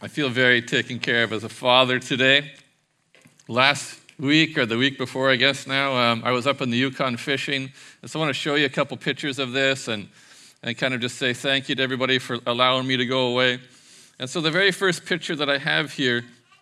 I feel very taken care of as a father today. Last week, or the week before, I guess now, I was up in the Yukon fishing. And so I want to show you a couple pictures of this and kind of just say thank you to everybody for allowing me to go away. And so the very first picture that I have here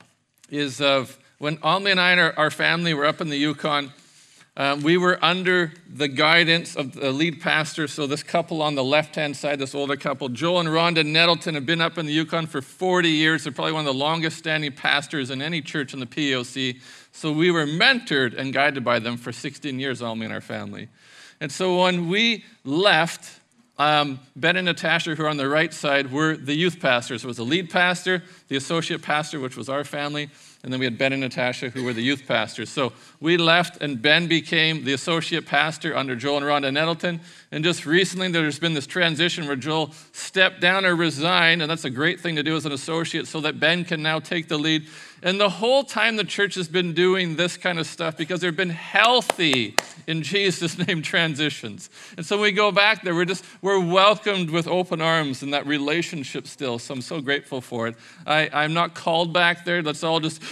is of when Almi and I and our family were up in the Yukon. We were under the guidance of the lead pastor. So this couple on the left-hand side, this older couple, Joel and Rhonda Nettleton, have been up in the Yukon for 40 years. They're probably one of the longest-standing pastors in any church in the POC. So we were mentored and guided by them for 16 years, Almi and our family. And so when we left, Ben and Natasha, who are on the right side, were the youth pastors. It was the lead pastor, the associate pastor, which was our family, and then we had Ben and Natasha, who were the youth pastors. So we left, and Ben became the associate pastor under Joel and Rhonda Nettleton. And just recently, there's been this transition where Joel stepped down or resigned, and that's a great thing to do as an associate so that Ben can now take the lead. And the whole time the church has been doing this kind of stuff because they've been healthy, in Jesus' name, transitions. And so when we go back there, we're welcomed with open arms in that relationship still. So I'm so grateful for it. I'm not called back there. Let's all just,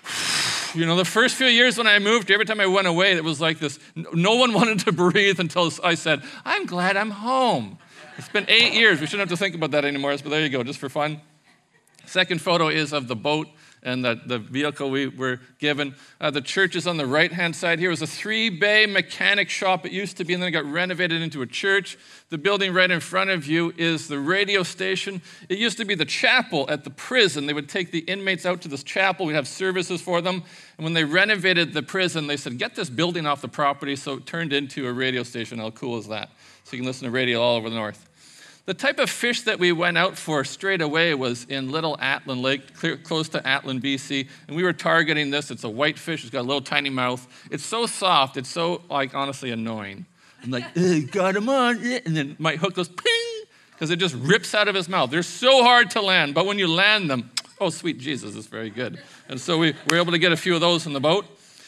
the first few years when I moved, every time I went away, it was like this. No one wanted to breathe until I said, I'm glad I'm home. It's been 8 years. We shouldn't have to think about that anymore, but there you go, just for fun. Second photo is of the boat and the vehicle we were given. The church is on the right-hand side here. It was a 3-bay mechanic shop. It used to be, and then it got renovated into a church. The building right in front of you is the radio station. It used to be the chapel at the prison. They would take the inmates out to this chapel. We'd have services for them. And when they renovated the prison, they said, get this building off the property. So it turned into a radio station. How cool is that? So you can listen to radio all over the north. The type of fish that we went out for straight away was in Little Atlin Lake, close to Atlin, BC. And we were targeting this. It's a white fish. It's got a little tiny mouth. It's so soft. It's so, honestly annoying. I'm like, got him on. And then my hook goes ping, because it just rips out of his mouth. They're so hard to land. But when you land them, oh, sweet Jesus, it's very good. And so we were able to get a few of those in the boat.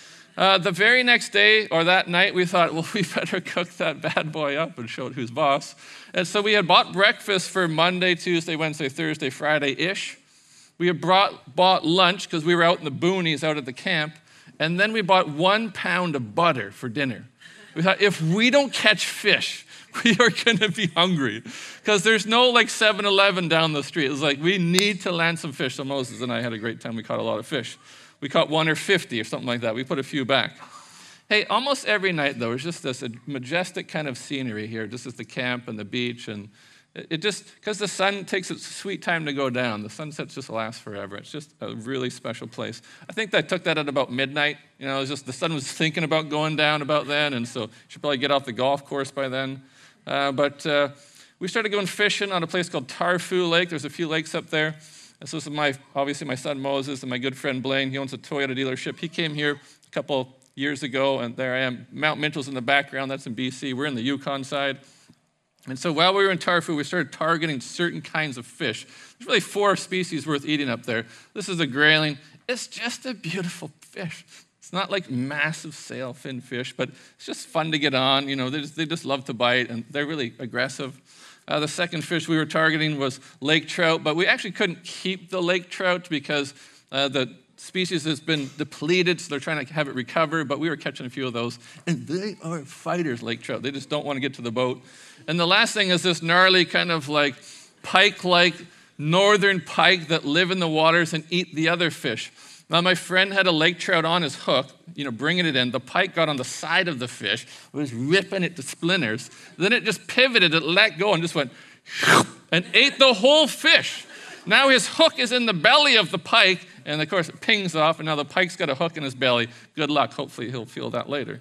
The very next day, or that night, we thought, well, we better cook that bad boy up and show it who's boss. And so we had bought breakfast for Monday, Tuesday, Wednesday, Thursday, Friday-ish. We had bought lunch because we were out in the boonies out at the camp. And then we bought 1 pound of butter for dinner. We thought, if we don't catch fish, we are going to be hungry. Because there's no 7-Eleven down the street. It was like, we need to land some fish. So Moses and I had a great time. We caught a lot of fish. We caught 1 or 50 or something like that. We put a few back. Hey, almost every night, though, it's just this majestic kind of scenery here, just as the camp and the beach. And it just, because the sun takes its sweet time to go down. The sunsets just last forever. It's just a really special place. I think I took that at about midnight. It was just the sun was thinking about going down about then, and so you should probably get off the golf course by then. But we started going fishing on a place called Tarfu Lake. There's a few lakes up there. And so this is obviously my son Moses and my good friend Blaine. He owns a Toyota dealership. He came here a couple years ago, and there I am. Mount Minto's in the background. That's in BC. We're in the Yukon side. And so while we were in Tarfu, we started targeting certain kinds of fish. There's really 4 species worth eating up there. This is a grayling. It's just a beautiful fish. It's not like massive sailfin fish, but it's just fun to get on. They just love to bite, and they're really aggressive. The second fish we were targeting was lake trout, but we actually couldn't keep the lake trout because the species has been depleted, so they're trying to have it recover, but we were catching a few of those, and they are fighters, lake trout. They just don't want to get to the boat. And the last thing is this gnarly kind of pike-like northern pike that live in the waters and eat the other fish. Now, my friend had a lake trout on his hook, bringing it in. The pike got on the side of the fish, was ripping it to splinters. Then it just pivoted, it let go, and just went and ate the whole fish. Now his hook is in the belly of the pike, and of course it pings off, and now the pike's got a hook in his belly. Good luck. Hopefully he'll feel that later.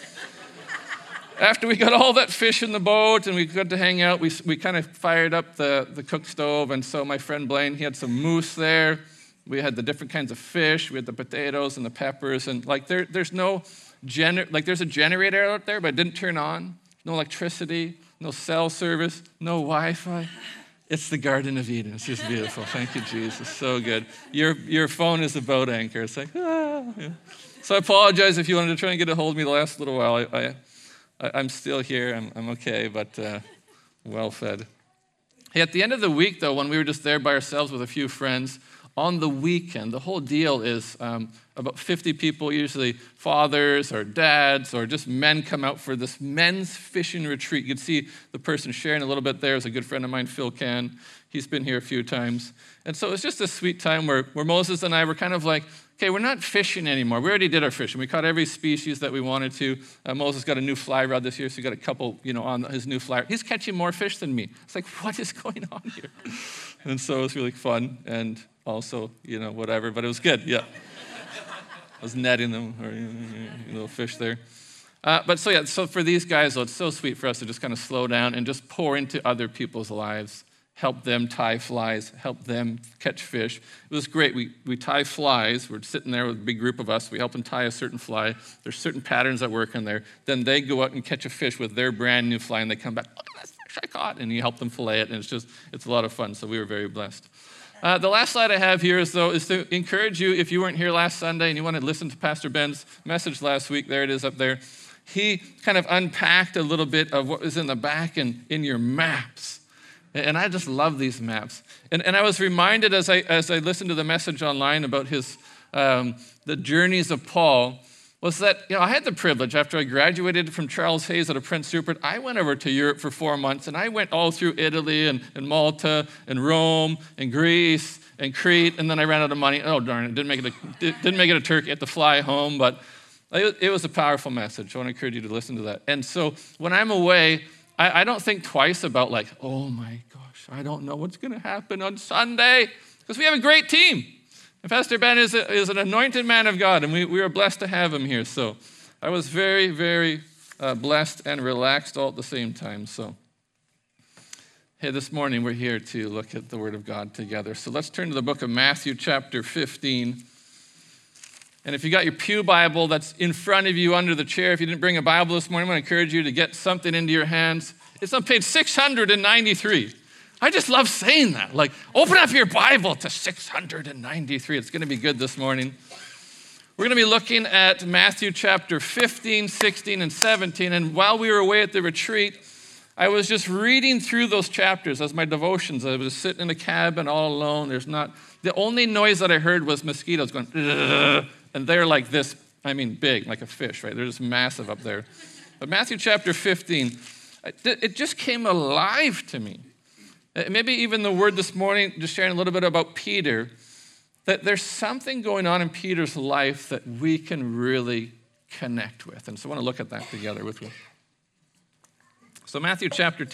After we got all that fish in the boat and we got to hang out, we kind of fired up the cook stove, and so my friend Blaine, he had some moose there. We had the different kinds of fish. We had the potatoes and the peppers. And there's there's a generator out there, but it didn't turn on. No electricity, no cell service, no Wi-Fi. It's the Garden of Eden. It's just beautiful. Thank you, Jesus. So good. Your phone is a boat anchor. It's like, ah. Yeah. So I apologize if you wanted to try and get a hold of me the last little while. I'm still here. I'm okay, but well fed. Hey, at the end of the week, though, when we were just there by ourselves with a few friends, on the weekend, the whole deal is about 50 people, usually fathers or dads or just men, come out for this men's fishing retreat. You can see the person sharing a little bit there is a good friend of mine, Phil Can. He's been here a few times. And so it's just a sweet time where Moses and I were kind of like, okay, we're not fishing anymore. We already did our fishing. We caught every species that we wanted to. Moses got a new fly rod this year, so he got a couple, on his new fly rod. He's catching more fish than me. It's like, what is going on here? And so it was really fun, and also, whatever, but it was good, yeah. I was netting them, or little fish there. So for these guys, though, it's so sweet for us to just kind of slow down and just pour into other people's lives. Help them tie flies, help them catch fish. It was great. We tie flies. We're sitting there with a big group of us. We help them tie a certain fly. There's certain patterns that work in there. Then they go out and catch a fish with their brand new fly, and they come back, look at that fish I caught, and you help them fillet it, and it's a lot of fun, so we were very blessed. The last slide I have here is to encourage you, if you weren't here last Sunday and you want to listen to Pastor Ben's message last week, there it is up there. He kind of unpacked a little bit of what was in the back and in your maps. And I just love these maps. And I was reminded as I listened to the message online about the journeys of Paul, was that I had the privilege, after I graduated from Charles Hayes out of Prince Rupert, I went over to Europe for 4 months, and I went all through Italy and Malta and Rome and Greece and Crete, and then I ran out of money. Oh, darn it, didn't make it to Turkey. I had to fly home, but it was a powerful message. I want to encourage you to listen to that. And so when I'm away, I don't think twice about like, oh my gosh, I don't know what's going to happen on Sunday, because we have a great team. And Pastor Ben is an anointed man of God, and we are blessed to have him here. So I was very, very blessed and relaxed all at the same time. So, hey, this morning we're here to look at the Word of God together. So let's turn to the book of Matthew chapter 15. And if you got your pew Bible that's in front of you under the chair, if you didn't bring a Bible this morning, I'm going to encourage you to get something into your hands. It's on page 693. I just love saying that. Like, open up your Bible to 693. It's going to be good this morning. We're going to be looking at Matthew chapter 15, 16, and 17. And while we were away at the retreat, I was just reading through those chapters as my devotions. I was sitting in a cabin all alone. The only noise that I heard was mosquitoes going, ugh, and they're like this, big, like a fish, right? They're just massive up there. But Matthew chapter 15, it just came alive to me. Maybe even the word this morning, just sharing a little bit about Peter, that there's something going on in Peter's life that we can really connect with. And so I want to look at that together with you. So Matthew chapter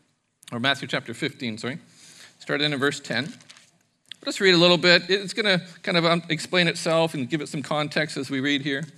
15, starting in verse 10. Let's read a little bit. It's going to kind of explain itself and give it some context as we read here.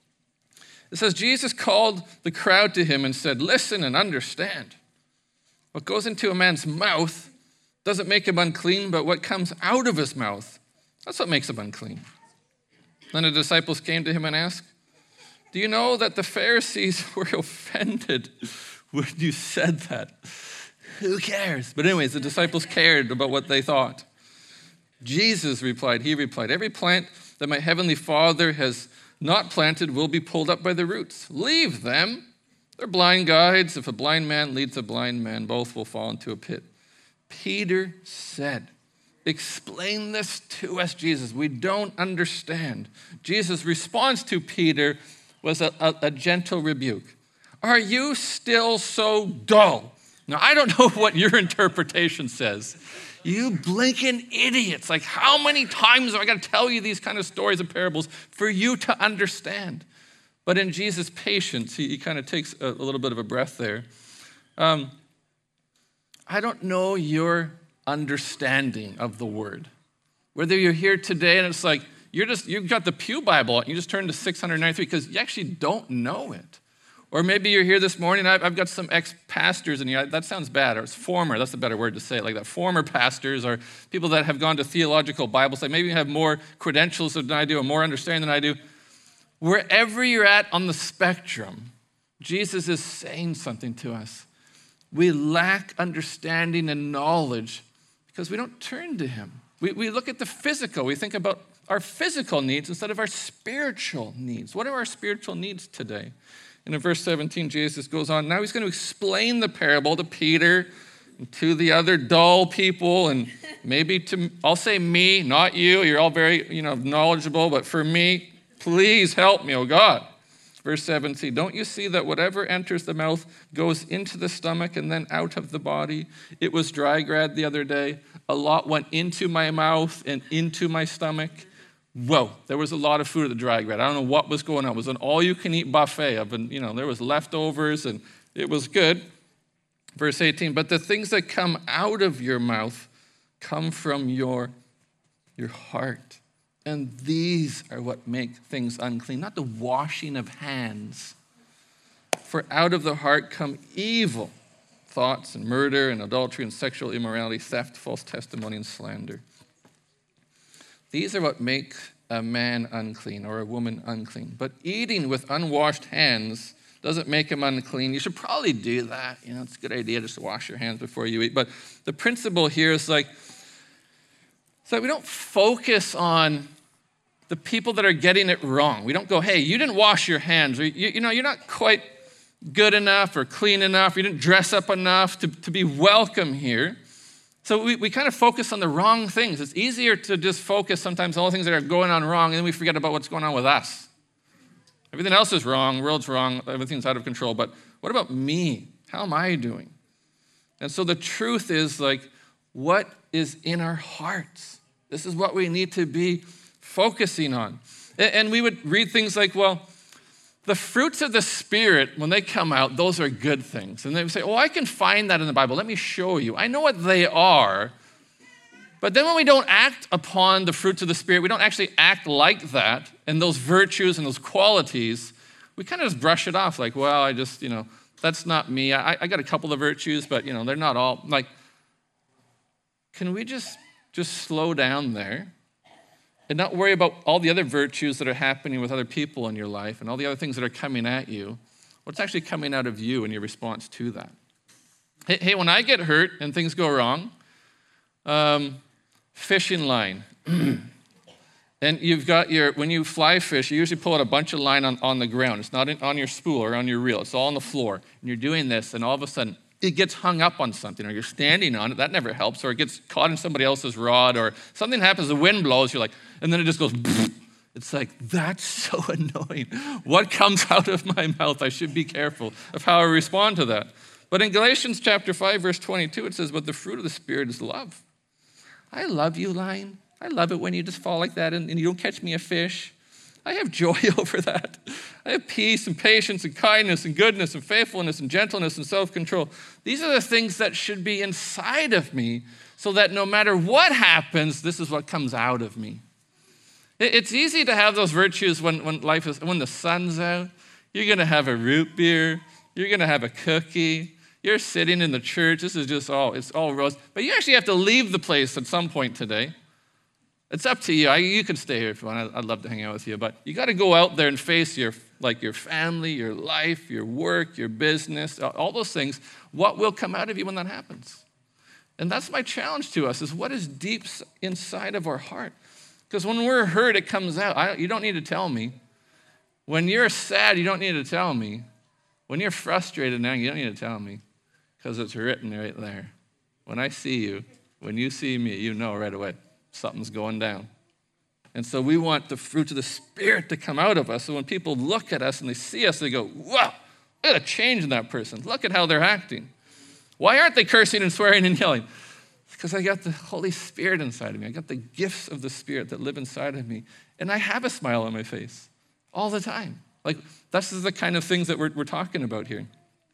It says, Jesus called the crowd to him and said, listen and understand. What goes into a man's mouth doesn't make him unclean, but what comes out of his mouth, that's what makes him unclean. Then the disciples came to him and asked, do you know that the Pharisees were offended when you said that? Who cares? But anyways, the disciples cared about what they thought. Jesus replied, every plant that my heavenly Father has not planted will be pulled up by the roots. Leave them. They're blind guides. If a blind man leads a blind man, both will fall into a pit. Peter said, explain this to us, Jesus. We don't understand. Jesus' response to Peter was a gentle rebuke. Are you still so dull? Now, I don't know what your interpretation says. You blinking idiots. Like, how many times have I got to tell you these kind of stories and parables for you to understand? But in Jesus' patience, he kind of takes a little bit of a breath there. I don't know your understanding of the word. Whether you're here today and it's like, you've got the Pew Bible, and you just turned to 693 because you actually don't know it. Or maybe you're here this morning, I've got some ex-pastors in here. That sounds bad, or it's former, that's a better word to say it like that. Former pastors or people that have gone to theological Bible study, maybe you have more credentials than I do or more understanding than I do. Wherever you're at on the spectrum, Jesus is saying something to us. We lack understanding and knowledge because we don't turn to him. We look at the physical. We think about our physical needs instead of our spiritual needs. What are our spiritual needs today? And in verse 17, Jesus goes on. Now he's going to explain the parable to Peter and to the other dull people, and maybe I'll say me, not you. You're all very, knowledgeable, but for me, please help me, oh God. Verse 17, don't you see that whatever enters the mouth goes into the stomach and then out of the body? It was dry grad the other day. A lot went into my mouth and into my stomach. Whoa, there was a lot of food at the dry grad. I don't know what was going on. It was an all-you-can-eat buffet. There was leftovers, and it was good. Verse 18, but the things that come out of your mouth come from your heart. And these are what make things unclean, not the washing of hands. For out of the heart come evil thoughts and murder and adultery and sexual immorality, theft, false testimony, and slander. These are what make a man unclean or a woman unclean. But eating with unwashed hands doesn't make him unclean. You should probably do that. It's a good idea just to wash your hands before you eat. But the principle here is so we don't focus on the people that are getting it wrong. We don't go, hey, you didn't wash your hands, or you're not quite good enough or clean enough, you didn't dress up enough to be welcome here. So we kind of focus on the wrong things. It's easier to just focus sometimes on all the things that are going on wrong, and then we forget about what's going on with us. Everything else is wrong, the world's wrong, everything's out of control, but what about me? How am I doing? And so the truth is what is in our hearts? This is what we need to be focusing on. And we would read things like, the fruits of the Spirit, when they come out, those are good things. And they would say, I can find that in the Bible. Let me show you. I know what they are. But then when we don't act upon the fruits of the Spirit, we don't actually act like that, and those virtues and those qualities, we kind of just brush it off I just, that's not me. I got a couple of virtues, but, they're not all. Can we just slow down there and not worry about all the other virtues that are happening with other people in your life and all the other things that are coming at you? What's actually coming out of you and your response to that? Hey, when I get hurt and things go wrong, fishing line. And you've got when you fly fish, you usually pull out a bunch of line on the ground. It's not on your spool or on your reel. It's all on the floor. And you're doing this, and all of a sudden, it gets hung up on something, or you're standing on it. That never helps. Or it gets caught in somebody else's rod, or something happens, the wind blows, you're and then it just goes, it's that's so annoying. What comes out of my mouth? I should be careful of how I respond to that. But in Galatians chapter 5, verse 22, it says, but the fruit of the Spirit is love. I love you, line. I love it when you just fall like that and you don't catch me a fish. I have joy over that. I have peace and patience and kindness and goodness and faithfulness and gentleness and self-control. These are the things that should be inside of me so that no matter what happens, this is what comes out of me. It's easy to have those virtues when the sun's out. You're going to have a root beer. You're going to have a cookie. You're sitting in the church. This is it's all rose. But you actually have to leave the place at some point today. It's up to you. You can stay here if you want. I'd love to hang out with you. But you got to go out there and face your family, your life, your work, your business, all those things. What will come out of you when that happens? And that's my challenge to us, is what is deep inside of our heart. Because when we're hurt, it comes out. You don't need to tell me. When you're sad, you don't need to tell me. When you're frustrated now, you don't need to tell me. Because it's written right there. When I see you, when you see me, you know right away. Something's going down. And so we want the fruit of the Spirit to come out of us. So when people look at us and they see us, they go, wow, look at a change in that person. Look at how they're acting. Why aren't they cursing and swearing and yelling? It's because I got the Holy Spirit inside of me. I got the gifts of the Spirit that live inside of me. And I have a smile on my face all the time. This is the kind of things that we're talking about here.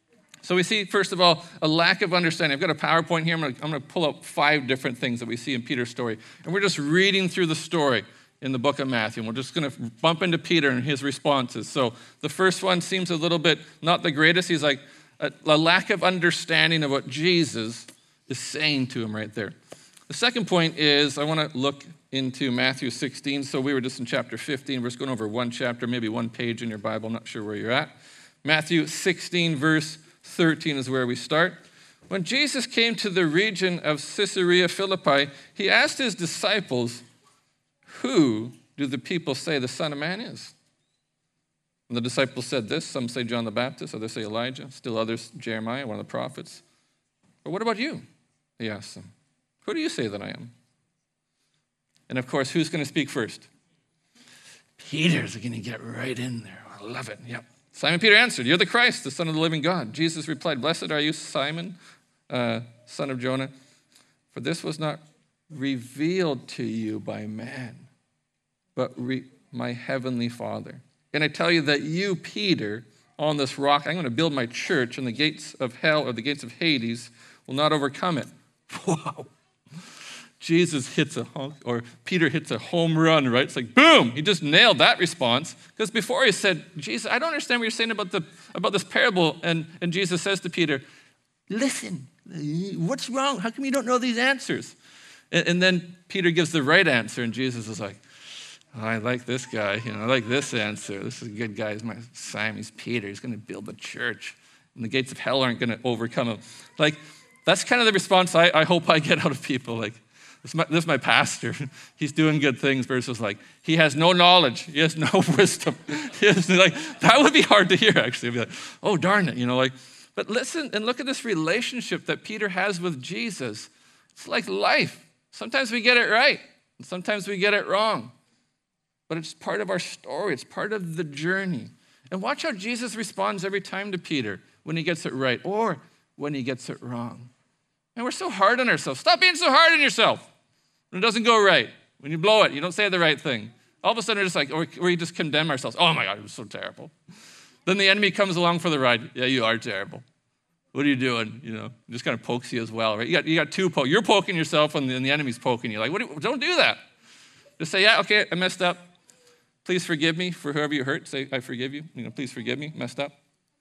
So we see, first of all, a lack of understanding. I've got a PowerPoint here. I'm going to pull up 5 different things that we see in Peter's story. And we're just reading through the story in the book of Matthew. And we're just going to bump into Peter and his responses. So the first one seems a little bit not the greatest. He's a lack of understanding of what Jesus is saying to him right there. The second point is I want to look into Matthew 16. So we were just in chapter 15. We're just going over one chapter, maybe one page in your Bible. I'm not sure where you're at. Matthew 16, verse 13 is where we start. When Jesus came to the region of Caesarea Philippi, he asked his disciples, who do the people say the Son of Man is? And the disciples said this. Some say John the Baptist, others say Elijah, still others Jeremiah, one of the prophets. Or what about you? He asks them. Who do you say that I am? And of course, who's going to speak first? Peter's going to get right in there. I love it. Yep. Simon Peter answered, "You're the Christ, the Son of the living God." Jesus replied, "Blessed are you, Simon, son of Jonah, for this was not revealed to you by man, but my heavenly Father. And I tell you that you, Peter, on this rock, I'm going to build my church, and the gates of hell or the gates of Hades will not overcome it." Wow. Peter hits a home run, right? It's like, boom, he just nailed that response. Because before he said, "Jesus, I don't understand what you're saying about this parable." And Jesus says to Peter, "Listen, what's wrong? How come you don't know these answers?" And then Peter gives the right answer, and Jesus is like, "Oh, I like this guy. I like this answer. This is a good guy. He's Peter. He's going to build the church, and the gates of hell aren't going to overcome him." Like, that's kind of the response I hope I get out of people. Like, this is my pastor. He's doing good things versus like, he has no knowledge. He has no wisdom. That would be hard to hear, actually. I'd be like, oh, darn it, But listen and look at this relationship that Peter has with Jesus. It's like life. Sometimes we get it right, and sometimes we get it wrong. But it's part of our story. It's part of the journey. And watch how Jesus responds every time to Peter when he gets it right or when he gets it wrong. And we're so hard on ourselves. Stop being so hard on yourself when it doesn't go right. When you blow it, you don't say the right thing. All of a sudden, we're just like, or we just condemn ourselves. Oh my God, it was so terrible. Then the enemy comes along for the ride. Yeah, you are terrible. What are you doing? Just kind of pokes you as well, right? You got two pokes. You're poking yourself, and the enemy's poking you. Like, don't do that. Just say, yeah, okay, I messed up. Please forgive me for whoever you hurt. Say, I forgive you. Please forgive me. Messed up.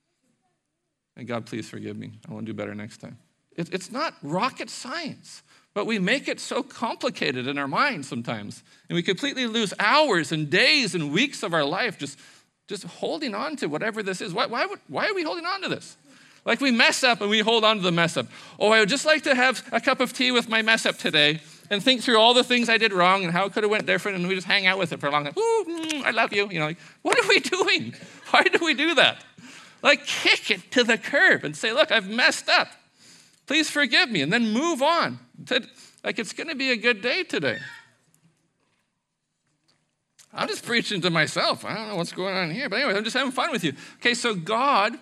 And God, please forgive me. I want to do better next time. It's not rocket science, but we make it so complicated in our minds sometimes. And we completely lose hours and days and weeks of our life just holding on to whatever this is. Why are we holding on to this? Like, we mess up and we hold on to the mess up. Oh, I would just like to have a cup of tea with my mess up today and think through all the things I did wrong and how it could have went different, and we just hang out with it for a long time. Ooh, I love you. What are we doing? Why do we do that? Like, kick it to the curb and say, look, I've messed up. Please forgive me, and then move on. Like, it's going to be a good day today. I'm just preaching to myself. I don't know what's going on here. But anyway, I'm just having fun with you. Okay, so God,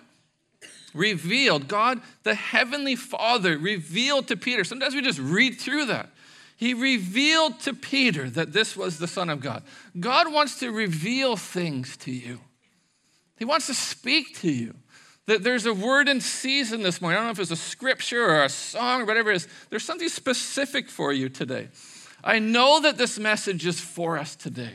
the Heavenly Father, revealed to Peter. Sometimes we just read through that. He revealed to Peter that this was the Son of God. God wants to reveal things to you. He wants to speak to you. There's a word in season this morning. I don't know if it's a scripture or a song or whatever it is. There's something specific for you today. I know that this message is for us today.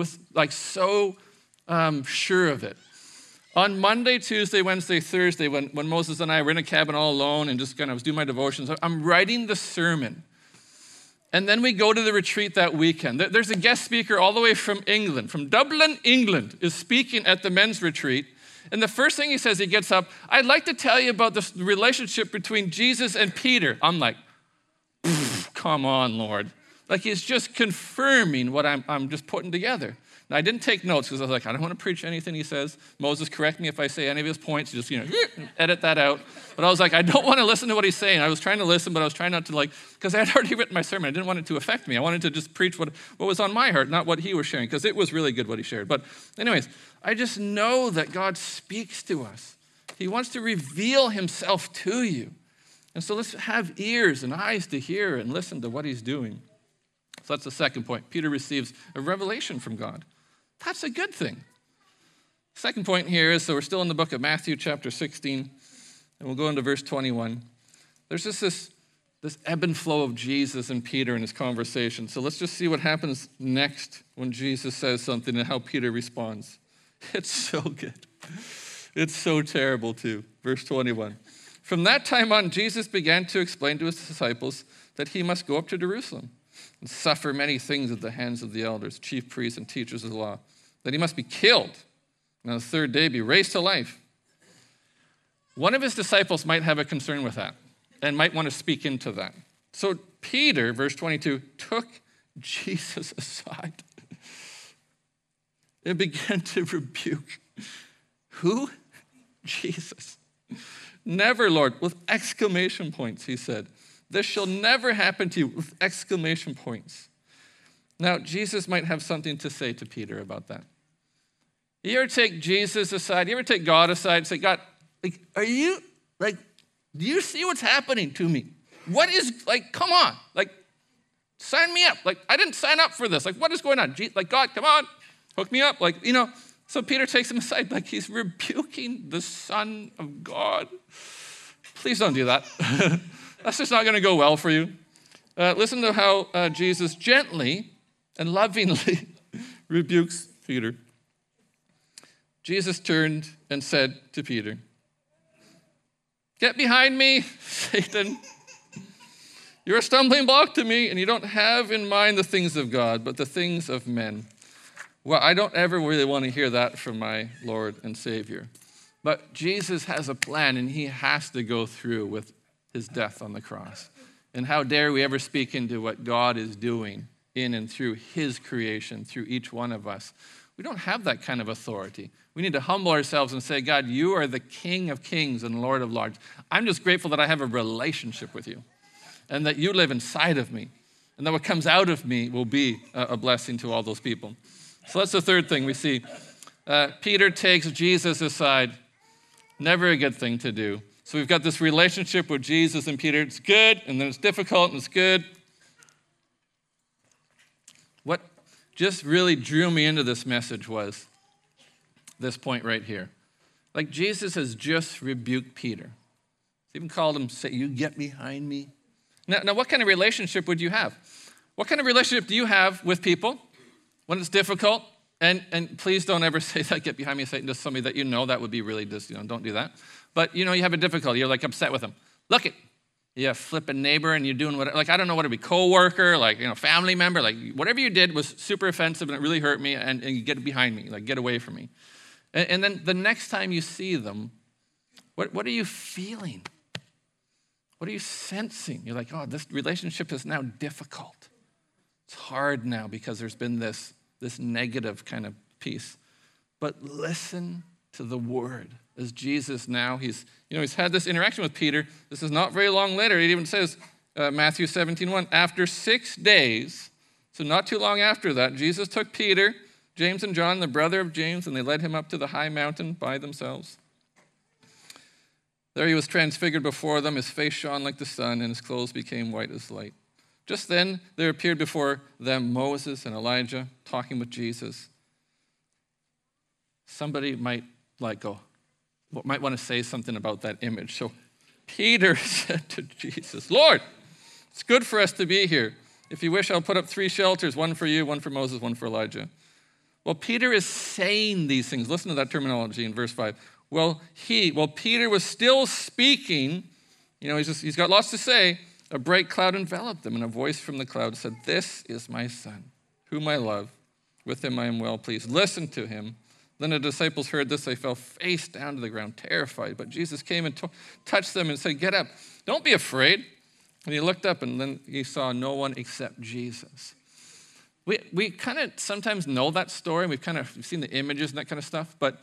So sure of it. On Monday, Tuesday, Wednesday, Thursday, when Moses and I were in a cabin all alone and just kind of was doing my devotions, I'm writing the sermon. And then we go to the retreat that weekend. There's a guest speaker all the way from England, from Dublin, England, is speaking at the men's retreat. And the first thing he says, he gets up, "I'd like to tell you about the relationship between Jesus and Peter." I'm like, come on, Lord. Like, he's just confirming what I'm just putting together. Now, I didn't take notes because I was like, I don't want to preach anything he says. Moses, correct me if I say any of his points. Just, edit that out. But I was like, I don't want to listen to what he's saying. I was trying to listen, but I was trying not to because I had already written my sermon. I didn't want it to affect me. I wanted to just preach what was on my heart, not what he was sharing, because it was really good what he shared. But anyways, I just know that God speaks to us. He wants to reveal himself to you. And so let's have ears and eyes to hear and listen to what he's doing. So that's the second point. Peter receives a revelation from God. That's a good thing. Second point here is, so we're still in the book of Matthew chapter 16, and we'll go into verse 21. There's just this ebb and flow of Jesus and Peter in his conversation. So let's just see what happens next when Jesus says something and how Peter responds. It's so good. It's so terrible too. Verse 21. From that time on, Jesus began to explain to his disciples that he must go up to Jerusalem and suffer many things at the hands of the elders, chief priests, and teachers of the law, that he must be killed, and on the third day be raised to life. One of his disciples might have a concern with that and might want to speak into that. So Peter, verse 22, took Jesus aside and began to rebuke. Who? Jesus. Never, Lord, with exclamation points, he said. This shall never happen to you, with exclamation points. Now, Jesus might have something to say to Peter about that. You ever take Jesus aside? You ever take God aside and say, God, like, do you see what's happening to me? What is, come on, sign me up. I didn't sign up for this. What is going on? God, come on, hook me up. So Peter takes him aside, he's rebuking the Son of God. Please don't do that. That's just not going to go well for you. Listen to how Jesus gently and lovingly rebukes Peter. Jesus turned and said to Peter, "Get behind me, Satan. You're a stumbling block to me, and you don't have in mind the things of God, but the things of men." Well, I don't ever really want to hear that from my Lord and Savior. But Jesus has a plan, and he has to go through with his death on the cross. And how dare we ever speak into what God is doing in and through his creation, through each one of us. We don't have that kind of authority. We need to humble ourselves and say, God, you are the King of kings and Lord of lords. I'm just grateful that I have a relationship with you and that you live inside of me and that what comes out of me will be a blessing to all those people. So that's the third thing we see. Peter takes Jesus aside. Never a good thing to do. So we've got this relationship with Jesus and Peter. It's good, and then it's difficult, and it's good. What just really drew me into this message was this point right here. Jesus has just rebuked Peter. He even called him, say, "You get behind me." Now, what kind of relationship would you have? What kind of relationship do you have with people when it's difficult? And please don't ever say that, "Get behind me, Satan," to somebody that you know. That would be really just, don't do that. But, you have a difficulty. You're upset with them. Look it. You flip a neighbor and you're doing what, I don't know what it'd be, coworker, family member, whatever you did was super offensive and it really hurt me and you get behind me, get away from me. And then the next time you see them, what are you feeling? What are you sensing? You're oh, this relationship is now difficult. It's hard now because there's been this negative kind of piece. But listen to the word. As Jesus now, he's had this interaction with Peter. This is not very long later. It even says, Matthew 17:1, after 6 days, so not too long after that, Jesus took Peter, James and John, the brother of James, and they led him up to the high mountain by themselves. There he was transfigured before them. His face shone like the sun, and his clothes became white as light. Just then, there appeared before them Moses and Elijah talking with Jesus. Somebody might might want to say something about that image. So Peter said to Jesus, "Lord, it's good for us to be here. If you wish, I'll put up 3 shelters, one for you, one for Moses, one for Elijah." Well, Peter is saying these things. Listen to that terminology in verse 5. While Peter was still speaking, he's got lots to say, a bright cloud enveloped them, and a voice from the cloud said, "This is my son, whom I love. With him I am well pleased. Listen to him." Then the disciples heard this. They fell face down to the ground, terrified. But Jesus came and touched them and said, "Get up. Don't be afraid." And he looked up, and then he saw no one except Jesus. We kind of sometimes know that story. We've seen the images and that kind of stuff. But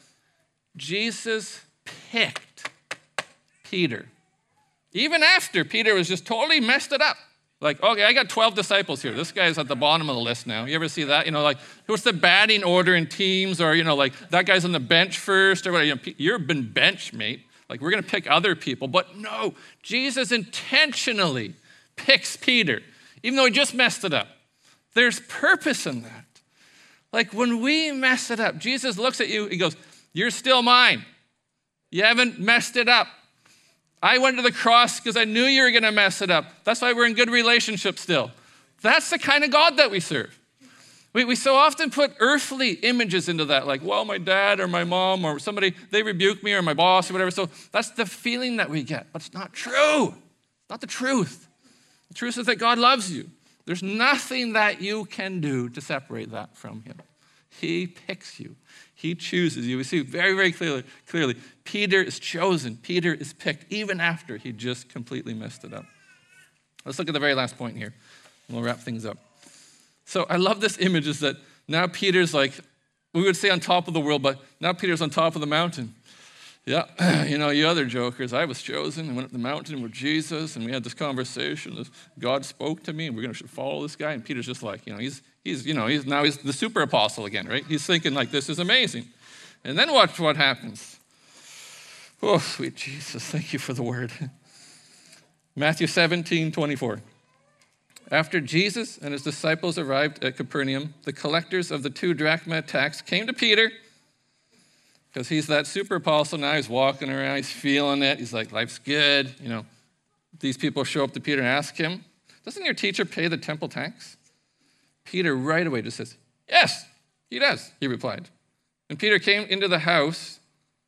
Jesus picked Peter. Even after Peter was just totally messed it up. Okay, I got 12 disciples here. This guy's at the bottom of the list now. You ever see that? What's the batting order in teams? Or, that guy's on the bench first or whatever. You've been bench, mate. We're going to pick other people. But no, Jesus intentionally picks Peter, even though he just messed it up. There's purpose in that. When we mess it up, Jesus looks at you, he goes, "You're still mine. You haven't messed it up. I went to the cross because I knew you were going to mess it up. That's why we're in good relationship still." That's the kind of God that we serve. We so often put earthly images into that, my dad or my mom or somebody, they rebuke me or my boss or whatever. So that's the feeling that we get. But it's not true. It's not the truth. The truth is that God loves you. There's nothing that you can do to separate that from him. He picks you. He chooses you. We see very, very clearly, Peter is chosen. Peter is picked, even after he just completely messed it up. Let's look at the very last point here, and we'll wrap things up. So I love this image is that now Peter's we would say on top of the world, but now Peter's on top of the mountain. Yeah, you other jokers, I was chosen and went up the mountain with Jesus, and we had this conversation. God spoke to me, and we're going to follow this guy. And Peter's just like, he's the super apostle again, right? He's thinking like, this is amazing. And then watch what happens. Oh, sweet Jesus, thank you for the word. Matthew 17:24. After Jesus and his disciples arrived at Capernaum, the collectors of the 2 drachma tax came to Peter, because he's that super apostle now. He's walking around, he's feeling it. He's like, life's good. These people show up to Peter and ask him, doesn't your teacher pay the temple tax? Peter right away just says, yes, he does, he replied. When Peter came into the house,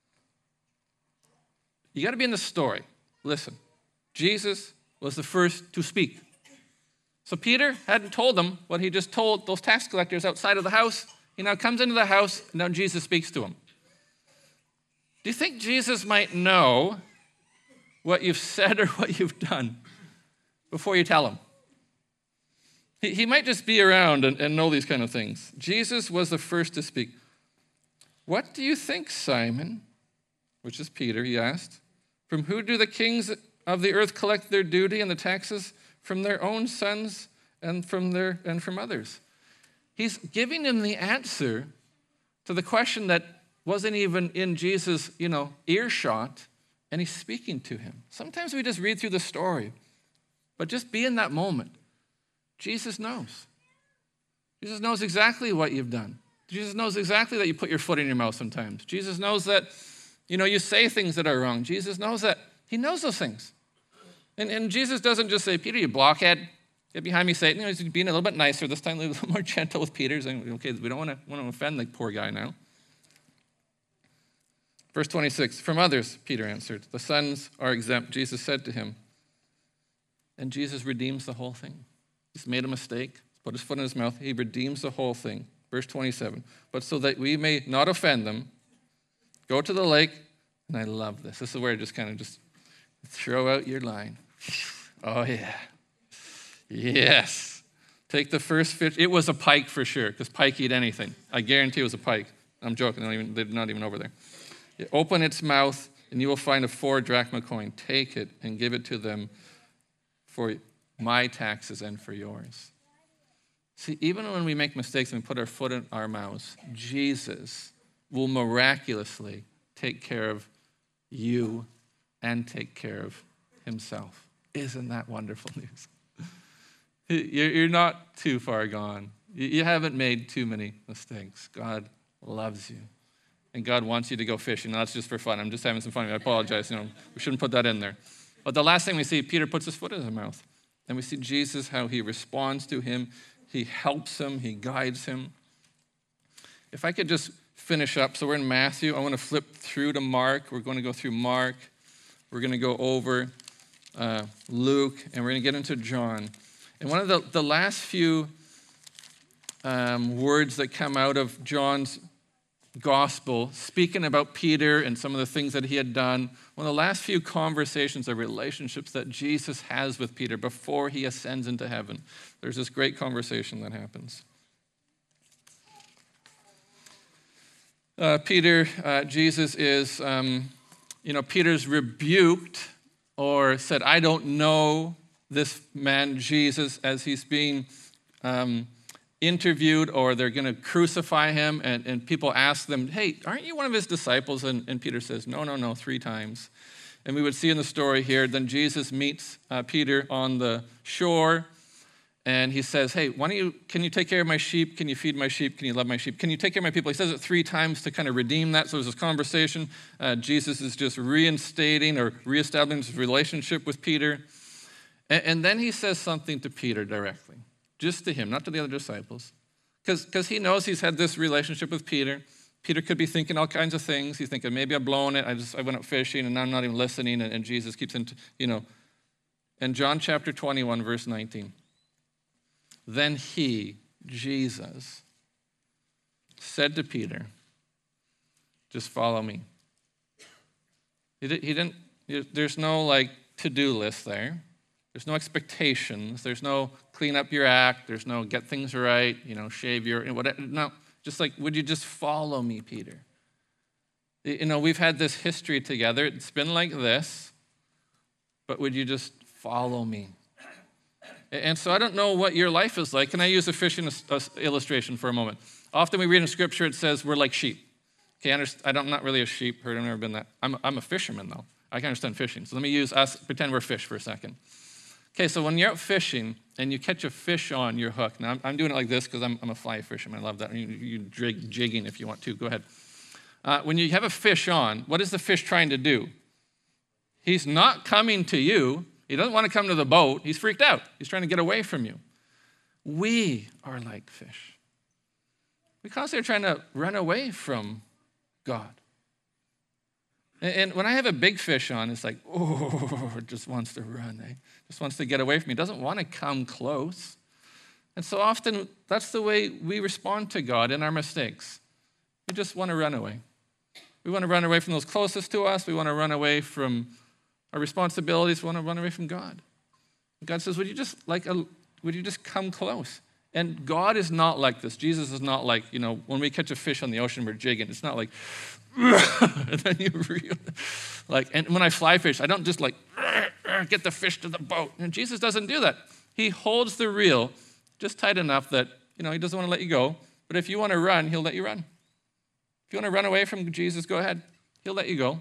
you got to be in the story. Listen, Jesus was the first to speak. So Peter hadn't told them what he just told those tax collectors outside of the house. He now comes into the house, and now Jesus speaks to him. Do you think Jesus might know what you've said or what you've done before you tell him? He might just be around and know these kind of things. Jesus was the first to speak. What do you think, Simon? Which is Peter, he asked. From who do the kings of the earth collect their duty and the taxes? From their own sons and from others. He's giving him the answer to the question that wasn't even in Jesus, earshot, and he's speaking to him. Sometimes we just read through the story, but just be in that moment. Jesus knows. Jesus knows exactly what you've done. Jesus knows exactly that you put your foot in your mouth sometimes. Jesus knows that, you say things that are wrong. Jesus knows that. He knows those things. And Jesus doesn't just say, Peter, you blockhead, get behind me, Satan. He's being a little bit nicer this time, a little more gentle with Peter. Saying, okay, we don't want to offend the poor guy now. Verse 26, from others, Peter answered, the sons are exempt. Jesus said to him, and Jesus redeems the whole thing. He's made a mistake, put his foot in his mouth. He redeems the whole thing. Verse 27, but so that we may not offend them, go to the lake, and I love this. This is where just kind of just throw out your line. Oh, yeah. Yes. Take the first fish. It was a pike for sure, because pike eat anything. I guarantee it was a pike. I'm joking. They're not even over there. Open its mouth, and you will find a 4 drachma coin. Take it and give it to them for my taxes and for yours. See, even when we make mistakes and we put our foot in our mouths, Jesus will miraculously take care of you and take care of himself. Isn't that wonderful news? You're not too far gone. You haven't made too many mistakes. God loves you. And God wants you to go fishing. Now, that's just for fun. I'm just having some fun. I apologize. We shouldn't put that in there. But the last thing we see, Peter puts his foot in his mouth. And we see Jesus, how he responds to him. He helps him. He guides him. If I could just finish up. So we're in Matthew. I want to flip through to Mark. We're going to go through Mark. We're going to go over Luke. And we're going to get into John. And one of the last few words that come out of John's gospel, speaking about Peter and some of the things that he had done, one of the last few conversations or relationships that Jesus has with Peter before he ascends into heaven. There's this great conversation that happens. Jesus is, Peter's rebuked or said, I don't know this man Jesus, as he's being interviewed, or they're going to crucify him, and people ask them, hey, aren't you one of his disciples? And Peter says, no, 3 times. And we would see in the story here, then Jesus meets Peter on the shore, and he says, hey, can you take care of my sheep? Can you feed my sheep? Can you love my sheep? Can you take care of my people? He says it 3 times to kind of redeem that. So there's this conversation. Jesus is just reinstating or reestablishing his relationship with Peter. And then he says something to Peter directly. Just to him, not to the other disciples. Because he knows he's had this relationship with Peter. Peter could be thinking all kinds of things. He's thinking, maybe I've blown it. I went out fishing and now I'm not even listening. And Jesus keeps in, In John chapter 21, verse 19. Then he, Jesus, said to Peter, just follow me. He didn't, there's no to-do list there. There's no expectations. There's no clean up your act. There's no get things right, shave your, whatever. No, just would you just follow me, Peter? We've had this history together. It's been like this, but would you just follow me? And so I don't know what your life is like. Can I use a fishing illustration for a moment? Often we read in Scripture, it says we're like sheep. Okay, I'm not really a sheep herd. I've never been that. I'm a fisherman, though. I can understand fishing. So let me use us, pretend we're fish for a second. Okay, so when you're out fishing and you catch a fish on your hook, now I'm doing it like this because I'm a fly fisherman. I love that. You jigging if you want to. Go ahead. When you have a fish on, what is the fish trying to do? He's not coming to you. He doesn't want to come to the boat. He's freaked out. He's trying to get away from you. We are like fish. Because they're trying to run away from God. And when I have a big fish on, it's like, oh, it just wants to run. Just wants to get away from me. It doesn't want to come close. And so often, that's the way we respond to God in our mistakes. We just want to run away. We want to run away from those closest to us. We want to run away from our responsibilities. We want to run away from God. God says, would you just come close? And God is not like this. Jesus is not like, when we catch a fish on the ocean, we're jigging. It's not like, and then you and when I fly fish, I don't just get the fish to the boat. And Jesus doesn't do that. He holds the reel just tight enough that, he doesn't want to let you go. But if you want to run, he'll let you run. If you want to run away from Jesus, go ahead. He'll let you go.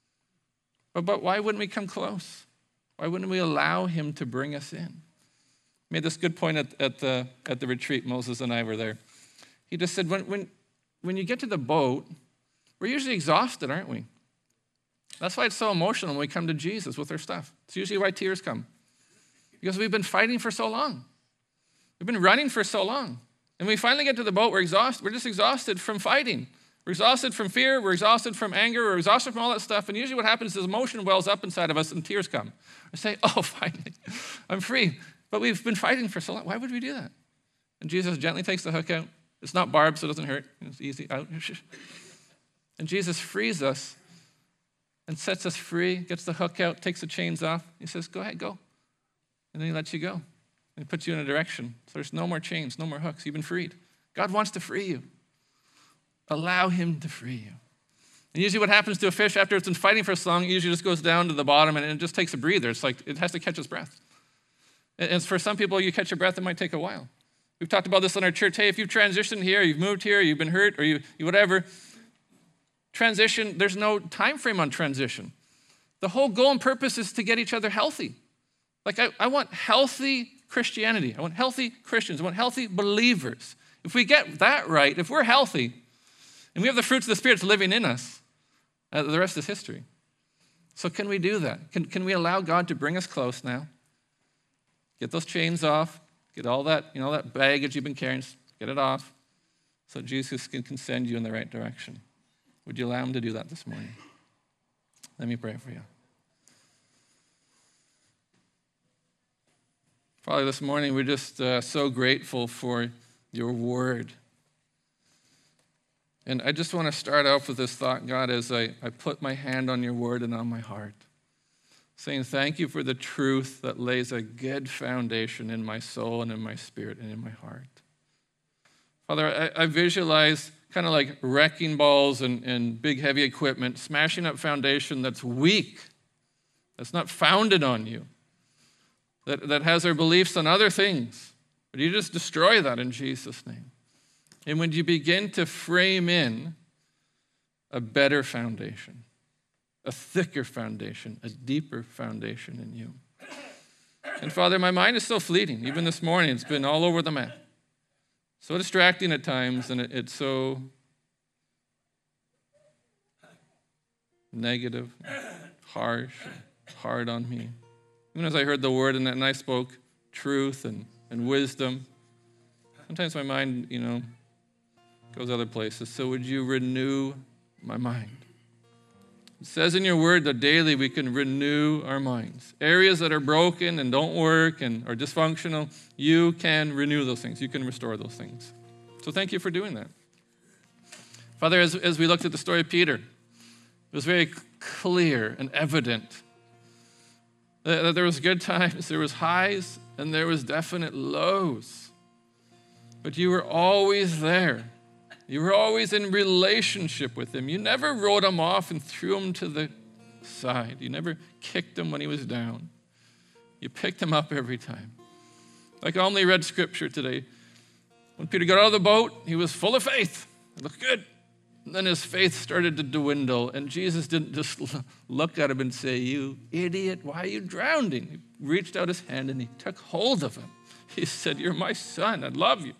But why wouldn't we come close? Why wouldn't we allow him to bring us in? Made this good point at the retreat. Moses and I were there. He just said, when you get to the boat, we're usually exhausted, aren't we? That's why it's so emotional when we come to Jesus with our stuff. It's usually why tears come. Because we've been fighting for so long. We've been running for so long. And we finally get to the boat, we're exhausted. We're just exhausted from fighting. We're exhausted from fear. We're exhausted from anger. We're exhausted from all that stuff. And usually what happens is emotion wells up inside of us and tears come. I say, oh, finally, I'm free. But we've been fighting for so long. Why would we do that? And Jesus gently takes the hook out. It's not barbed, so it doesn't hurt. It's easy out. And Jesus frees us and sets us free, gets the hook out, takes the chains off. He says, go ahead, go. And then he lets you go. And he puts you in a direction. So there's no more chains, no more hooks. You've been freed. God wants to free you. Allow him to free you. And usually what happens to a fish after it's been fighting for so long, it usually just goes down to the bottom and it just takes a breather. It's like it has to catch its breath. And for some people, you catch your breath, it might take a while. We've talked about this in our church. Hey, if you've transitioned here, you've moved here, you've been hurt, or you whatever, transition, there's no time frame on transition. The whole goal and purpose is to get each other healthy. I want healthy Christianity. I want healthy Christians. I want healthy believers. If we get that right, if we're healthy, and we have the fruits of the Spirit living in us, the rest is history. So can we do that? Can we allow God to bring us close now? Get those chains off. Get all that, that baggage you've been carrying. Get it off so Jesus can send you in the right direction. Would you allow him to do that this morning? Let me pray for you. Father, this morning we're just so grateful for your word. And I just want to start off with this thought, God, as I put my hand on your word and on my heart, saying thank you for the truth that lays a good foundation in my soul and in my spirit and in my heart. Father, I visualize kind of like wrecking balls and big heavy equipment smashing up foundation that's weak, that's not founded on you, that has our beliefs on other things. But you just destroy that in Jesus' name. And when you begin to frame in a better foundation, a thicker foundation, a deeper foundation in you. And Father, my mind is still fleeting. Even this morning, it's been all over the map. So distracting at times, and it's so negative, harsh, hard on me. Even as I heard the word and I spoke truth and wisdom, sometimes my mind, goes other places. So would you renew my mind? It says in your word that daily we can renew our minds. Areas that are broken and don't work and are dysfunctional, you can renew those things. You can restore those things. So thank you for doing that. Father, as we looked at the story of Peter, it was very clear and evident that there was good times, there was highs, and there was definite lows. But you were always there. You were always in relationship with him. You never wrote him off and threw him to the side. You never kicked him when he was down. You picked him up every time. Like I only read scripture today. When Peter got out of the boat, he was full of faith. It looked good. And then his faith started to dwindle, and Jesus didn't just look at him and say, "You idiot, why are you drowning?" He reached out his hand and he took hold of him. He said, "You're my son. I love you.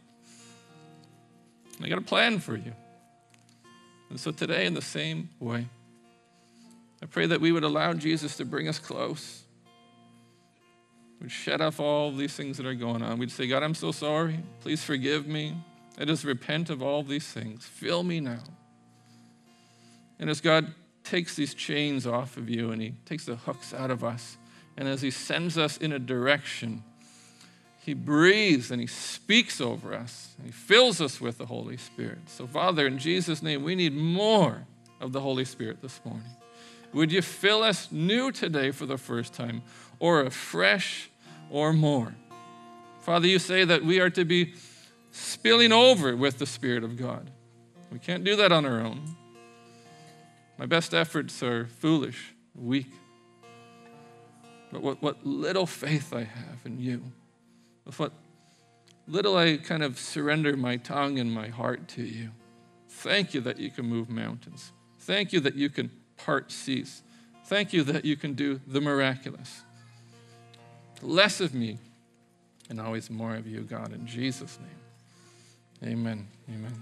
I got a plan for you." And so today, in the same way, I pray that we would allow Jesus to bring us close. We'd shut off all these things that are going on. We'd say, "God, I'm so sorry. Please forgive me. I just repent of all these things. Fill me now." And as God takes these chains off of you and he takes the hooks out of us, and as he sends us in a direction, he breathes and he speaks over us. And he fills us with the Holy Spirit. So Father, in Jesus' name, we need more of the Holy Spirit this morning. Would you fill us new today for the first time, or afresh, or more? Father, you say that we are to be spilling over with the Spirit of God. We can't do that on our own. My best efforts are foolish, weak. But what little faith I have in you, with what little I kind of surrender my tongue and my heart to you, thank you that you can move mountains. Thank you that you can part seas. Thank you that you can do the miraculous. Less of me and always more of you, God, in Jesus' name. Amen. Amen.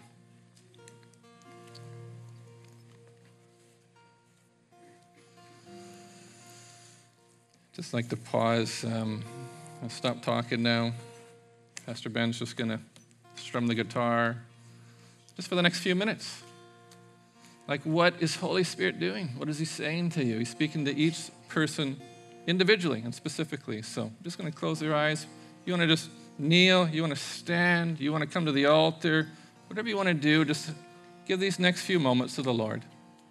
Just like to pause. I'll stop talking now. Pastor Ben's just going to strum the guitar just for the next few minutes. Like, what is Holy Spirit doing? What is he saying to you? He's speaking to each person individually and specifically. So I'm just going to close your eyes. You want to just kneel? You want to stand? You want to come to the altar? Whatever you want to do, just give these next few moments to the Lord.